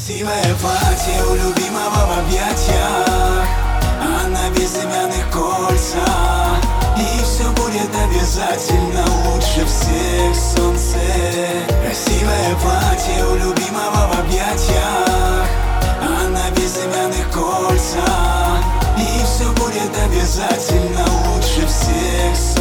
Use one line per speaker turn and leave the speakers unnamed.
Красивое платье у любимого в объятиях, а на безымянных кольцах. И все будет обязательно лучше всех, солнце. Красивое платье у любимого в объятиях, а на безымянных кольцах. И все будет обязательно лучше всех, солнце.